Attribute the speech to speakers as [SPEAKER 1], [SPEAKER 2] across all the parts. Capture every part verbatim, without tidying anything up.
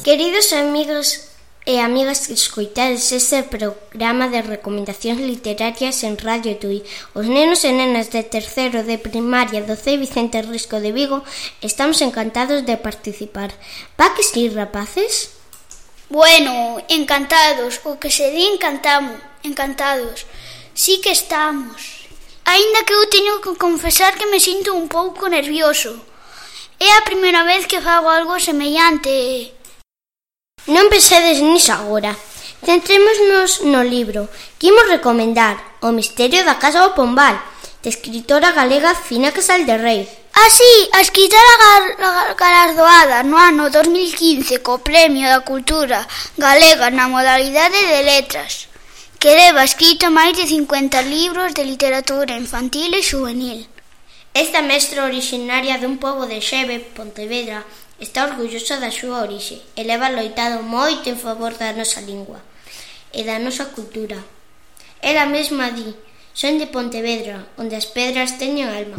[SPEAKER 1] Queridos amigos e amigas que escoitades este programa de recomendacións literarias en Radio Tui, os nenos e nenas de terceiro de primaria do C. Vicente Risco de Vigo estamos encantados de participar. Pa que si, rapaces?
[SPEAKER 2] Bueno, encantados, o que se di encantamos, encantados. Sí que estamos. Aínda que eu teño que confesar que me sinto un pouco nervioso. É a primeira vez que fago algo semellante.
[SPEAKER 1] Non pensedes niso agora. Centrémonos no libro que imos recomendar, O misterio da casa do Pombal, de escritora galega Fina Casal de Rei.
[SPEAKER 2] Ah, sí, a escritora gal- galardoada no ano dos mil quince co Premio da Cultura Galega na modalidade de letras, que leva escrito máis de cincuenta libros de literatura infantil e juvenil.
[SPEAKER 1] Esta mestra originaria dun pobo de Xeve, Pontevedra, está orgullosa da súa orixe e leva loitado moito en favor da nosa lingua e da nosa cultura. Ela mesma di: son de Pontevedra, onde as pedras teñen alma.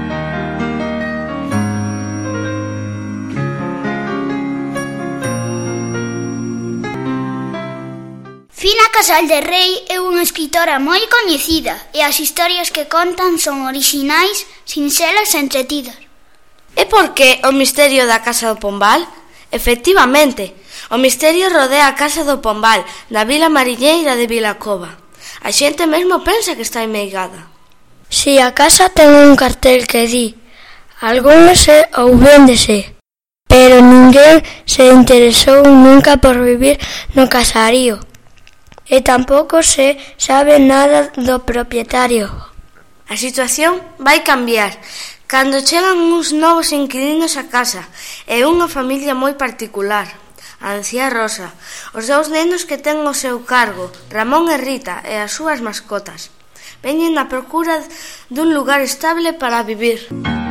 [SPEAKER 2] Fina Casal de Rei é unha escritora moi coñecida e as historias que contan son orixinais, sinxelas e entretidas.
[SPEAKER 3] E por que o misterio da casa do Pombal? Efectivamente, o misterio rodea a casa do Pombal da vila mariñeira de Vilacova. A xente mesmo pensa que está enmeigada.
[SPEAKER 4] Si a casa ten un cartel que di algúnese ou véndese, pero ninguén se interesou nunca por vivir no casarío e tampouco se sabe nada do propietario.
[SPEAKER 3] A situación vai cambiar cando chegan uns novos inquilinos á casa e unha familia moi particular, a anciá Rosa, os dous nenos que ten o seu cargo, Ramón e Rita, e as súas mascotas. Veñen na procura dun lugar estable para vivir.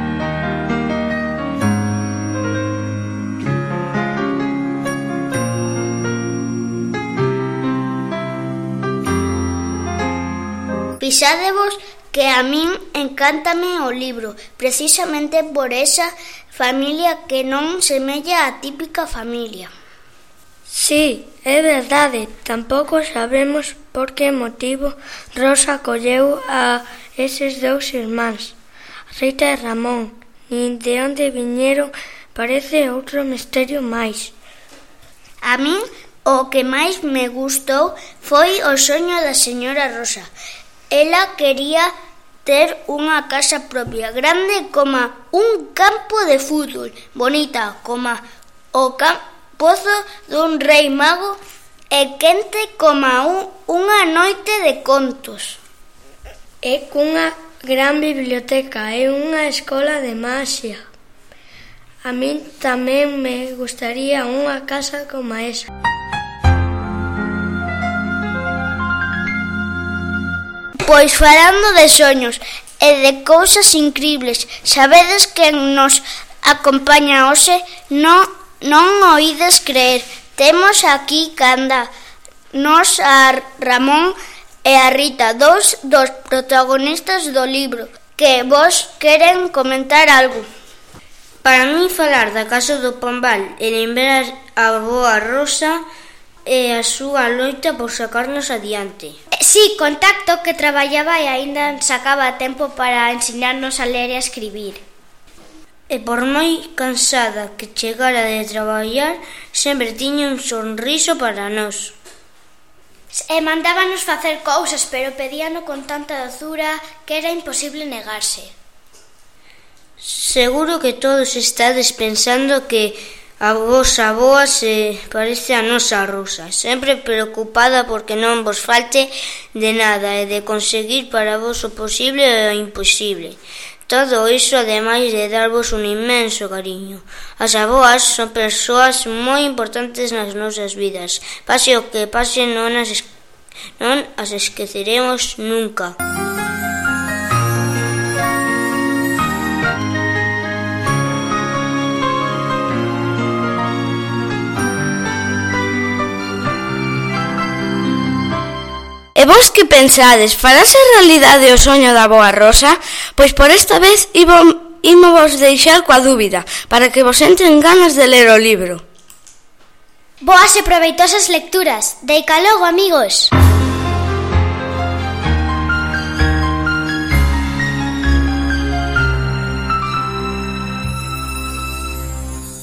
[SPEAKER 2] Pisádevos que a min encántame o libro, precisamente por esa familia que non semella a típica familia.
[SPEAKER 4] Sí, é verdade, tampouco sabemos por que motivo Rosa colleu a eses dous irmáns, Rita e Ramón, nin de onde viñeron, parece outro misterio máis.
[SPEAKER 2] A min o que máis me gustou foi o soño da señora Rosa. Ela quería ter unha casa propia, grande coma un campo de fútbol, bonita coma o cam- pozo dun rei mago e quente coma un, unha noite de contos.
[SPEAKER 4] É cunha gran biblioteca e unha escola de maxia. A min tamén me gustaría unha casa como esa.
[SPEAKER 2] Pois falando de soños e de cousas incribles, sabedes que nos acompaña hoxe? Non, non oídes creer. Temos aquí canda nos a Ramón e a Rita, dous dos protagonistas do libro, que vos queren comentar algo.
[SPEAKER 3] Para mí falar da casa do Pombal e lembrar a boa Rosa e a súa loita por sacarnos adiante.
[SPEAKER 1] Sí, contacto que traballaba e aínda sacaba tempo para ensinarnos a ler e a escribir.
[SPEAKER 3] E por moi cansada que chegara de traballar, sempre tiña un sorriso para nós.
[SPEAKER 1] E mandábanos facer cousas, pero pedíano con tanta dozura que era imposible negarse.
[SPEAKER 3] Seguro que todos estades pensando que a vosa avoa se parece a nosa Rosa, sempre preocupada porque non vos falte de nada e de conseguir para vos o posible e o imposible. Todo iso ademais de darvos un inmenso cariño. As avoas son persoas moi importantes nas nosas vidas. Pase o que pase, non as, es- non as esqueceremos nunca. E vos que pensades, farase realidade o soño da boa Rosa? Pois por esta vez imos vos deixar coa dúbida, para que vos entren ganas de ler o libro.
[SPEAKER 5] Boas e proveitosas lecturas. Deica logo, amigos.